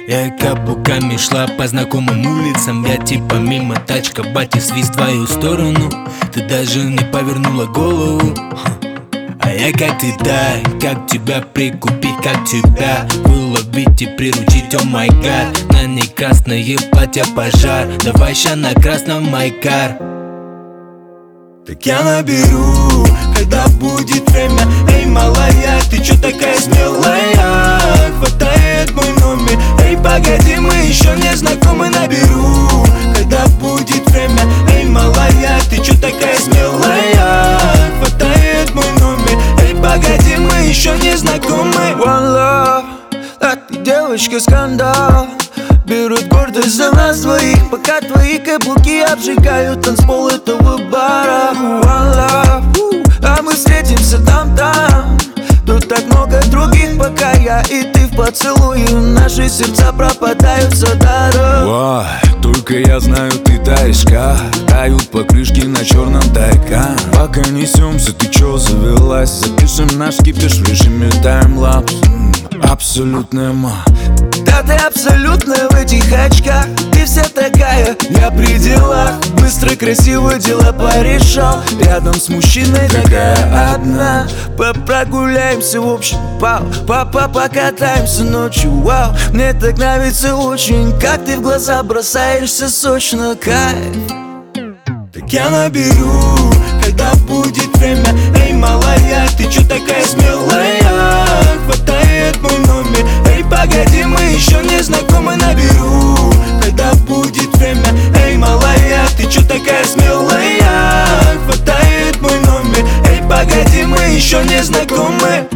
Я каблуками шла по знакомым улицам. Я типа мимо, тачка, батя, свист в твою сторону. Ты даже не повернула голову. А я как ты, да, как тебя прикупить, как тебя выловить и приручить, о май гад. На ней красное платье пожар, давай ща на красном майкар. Так я наберу, когда будет время. Эй, малая, ты чё такая смелая? Хватает мой номер. Эй, погоди, мы еще не знакомы. Наберу, когда будет время. Эй, малая, ты чё такая смелая? Хватает мой номер. Эй, погоди, мы еще не знакомы. One love, а ты девочка скандал. Берут гордость за нас двоих, пока твои каблуки обжигают танцпол этого бара. One love, а мы встретимся там. Тут так много других, пока я и ты в поцелуе. Наши сердца пропадают за даром. Только я знаю, ты таешь, тают покрышки на черном Тайкан. Пока несемся, ты чё завелась? Запишем наш кипиш в режиме таймлапс. Абсолютная Да ты абсолютно в этих очках. Ты вся такая, я при делах. Быстро, красиво дела порешал. Рядом с мужчиной такая одна. Прогуляемся в общем, покатаемся ночью, вау. Мне так нравится очень, как ты в глаза бросаешься сочно, кайф. Так я наберу, когда будет время. Эй, малая, ты чё такая смелая? Хватает мой номер. Эй, погоди, мы еще не знакомы. Наберу, когда будет время. Эй, малая, ты чё такая смелая? Хватает мой номер. Эй, погоди, мы еще не знакомы.